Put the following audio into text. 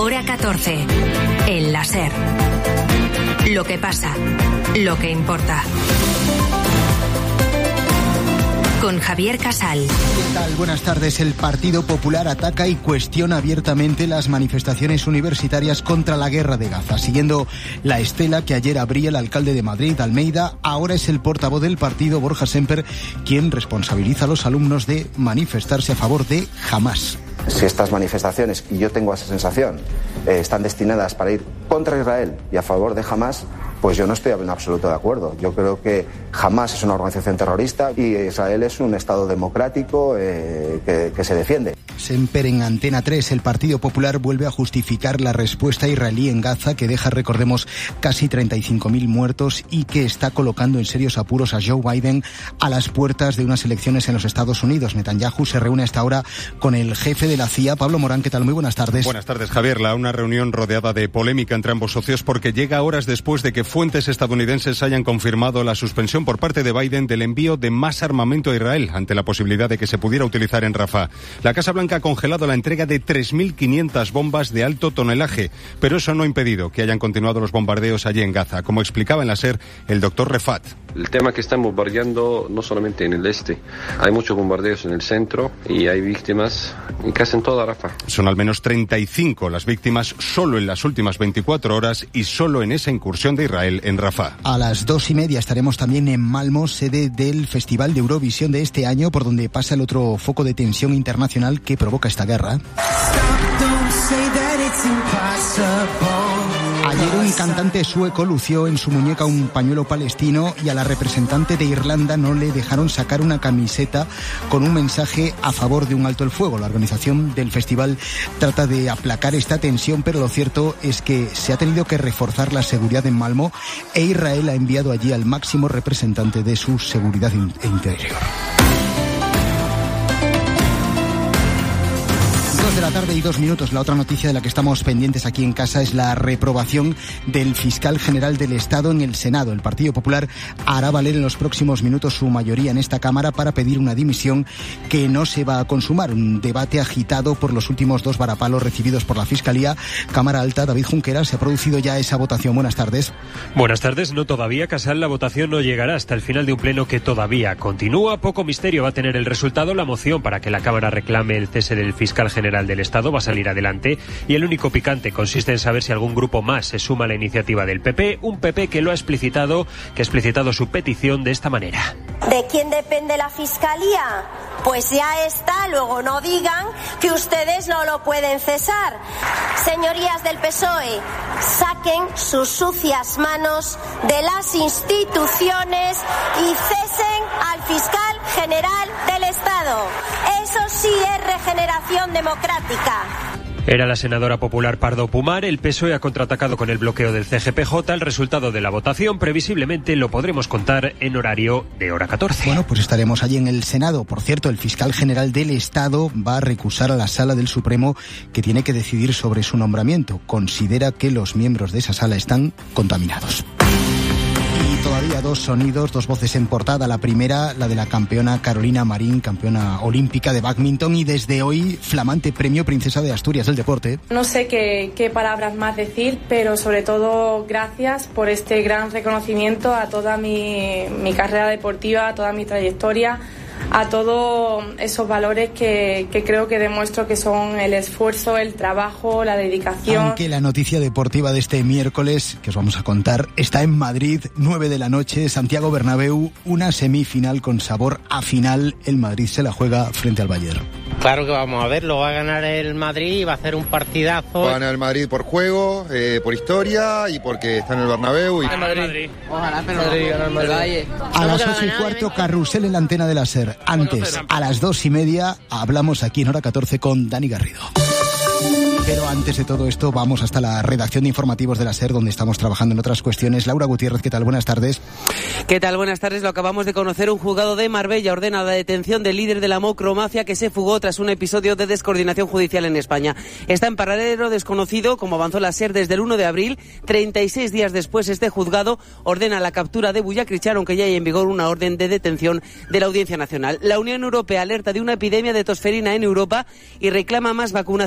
Hora 14. El láser. Lo que pasa, lo que importa. Con Javier Casal. ¿Qué tal? Buenas tardes. El Partido Popular ataca y cuestiona abiertamente las manifestaciones universitarias contra la guerra de Gaza. Siguiendo la estela que ayer abría el alcalde de Madrid, Almeida, ahora es el portavoz del partido, Borja Semper, quien responsabiliza a los alumnos de manifestarse a favor de Hamás. Si estas manifestaciones, y yo tengo esa sensación, están destinadas para ir contra Israel y a favor de Hamás, pues yo no estoy en absoluto de acuerdo. Yo creo que Hamás es una organización terrorista y Israel es un Estado democrático que se defiende. Semper en Antena 3. El Partido Popular vuelve a justificar la respuesta israelí en Gaza, que deja, recordemos, casi 35.000 muertos y que está colocando en serios apuros a Joe Biden a las puertas de unas elecciones en los Estados Unidos. Netanyahu se reúne a esta hora con el jefe de la CIA, Pablo Morán. ¿Qué tal? Muy buenas tardes. Buenas tardes, Javier. Una reunión rodeada de polémica entre ambos socios porque llega horas después de que fuentes estadounidenses hayan confirmado la suspensión por parte de Biden del envío de más armamento a Israel ante la posibilidad de que se pudiera utilizar en Rafah. La Casa Blanca ha congelado la entrega de 3.500 bombas de alto tonelaje, pero eso no ha impedido que hayan continuado los bombardeos allí en Gaza, como explicaba en la SER el doctor Refat. El tema que están bombardeando no solamente en el este, hay muchos bombardeos en el centro y hay víctimas en casi en toda Rafah. Son al menos 35 las víctimas solo en las últimas 24 horas y solo en esa incursión de Israel en Rafah. A las 2:30 estaremos también en Malmö, sede del Festival de Eurovisión de este año, por donde pasa el otro foco de tensión internacional que provoca esta guerra. Ayer un cantante sueco lució en su muñeca un pañuelo palestino y a la representante de Irlanda no le dejaron sacar una camiseta con un mensaje a favor de un alto el fuego. La organización del festival trata de aplacar esta tensión, pero lo cierto es que se ha tenido que reforzar la seguridad en Malmö e Israel ha enviado allí al máximo representante de su seguridad interior. 2:02 p.m. La otra noticia de la que estamos pendientes aquí en casa es la reprobación del fiscal general del Estado en el Senado. El Partido Popular hará valer en los próximos minutos su mayoría en esta Cámara para pedir una dimisión que no se va a consumar. Un debate agitado por los últimos 2 varapalos recibidos por la Fiscalía. Cámara Alta, David Junqueras, ¿se ha producido ya esa votación? Buenas tardes. Buenas tardes. No todavía, Casal. La votación no llegará hasta el final de un pleno que todavía continúa. Poco misterio va a tener el resultado. La moción para que la Cámara reclame el cese del fiscal general del Estado va a salir adelante y el único picante consiste en saber si algún grupo más se suma a la iniciativa del PP, un PP que ha explicitado su petición de esta manera. ¿De quién depende la Fiscalía? Pues ya está, luego no digan que ustedes no lo pueden cesar. Señorías del PSOE, saquen sus sucias manos de las instituciones y cesen al fiscal general del Estado. Eso sí es regeneración democrática. Era la senadora popular Pardo Pumar. El PSOE ha contraatacado con el bloqueo del CGPJ. El resultado de la votación previsiblemente lo podremos contar en horario de hora 14. Bueno, pues estaremos allí en el Senado. Por cierto, el fiscal general del Estado va a recusar a la Sala del Supremo, que tiene que decidir sobre su nombramiento. Considera que los miembros de esa sala están contaminados. Todavía 2 sonidos, 2 voces en portada. La primera, la de la campeona Carolina Marín, campeona olímpica de bádminton y desde hoy flamante premio Princesa de Asturias del deporte. No sé qué palabras más decir, pero sobre todo gracias por este gran reconocimiento a toda mi carrera deportiva, a toda mi trayectoria, a todos esos valores que creo que demuestro que son el esfuerzo, el trabajo, la dedicación. Aunque la noticia deportiva de este miércoles, que os vamos a contar, está en Madrid, 9 de la noche, Santiago Bernabéu, una semifinal con sabor a final. El Madrid se la juega frente al Bayern. Claro que vamos a verlo, va a ganar el Madrid y va a hacer un partidazo. Va a ganar el Madrid por juego, por historia y porque está en el Bernabéu. El Madrid. Ojalá, pero Madrid gana el Madrid. A las 8:15, carrusel en la antena de la SER. Antes, a las 2:30, hablamos aquí en hora 14 con Dani Garrido. Pero antes de todo esto, vamos hasta la redacción de informativos de la SER, donde estamos trabajando en otras cuestiones. Laura Gutiérrez, ¿qué tal? Buenas tardes. ¿Qué tal? Buenas tardes. Lo acabamos de conocer. Un juzgado de Marbella ordena la detención del líder de la macromafia que se fugó tras un episodio de descoordinación judicial en España. Está en paradero desconocido, como avanzó la SER desde el 1 de abril. 36 días después, este juzgado ordena la captura de Bullacrichar, aunque ya hay en vigor una orden de detención de la Audiencia Nacional. La Unión Europea alerta de una epidemia de tosferina en Europa y reclama más vacunación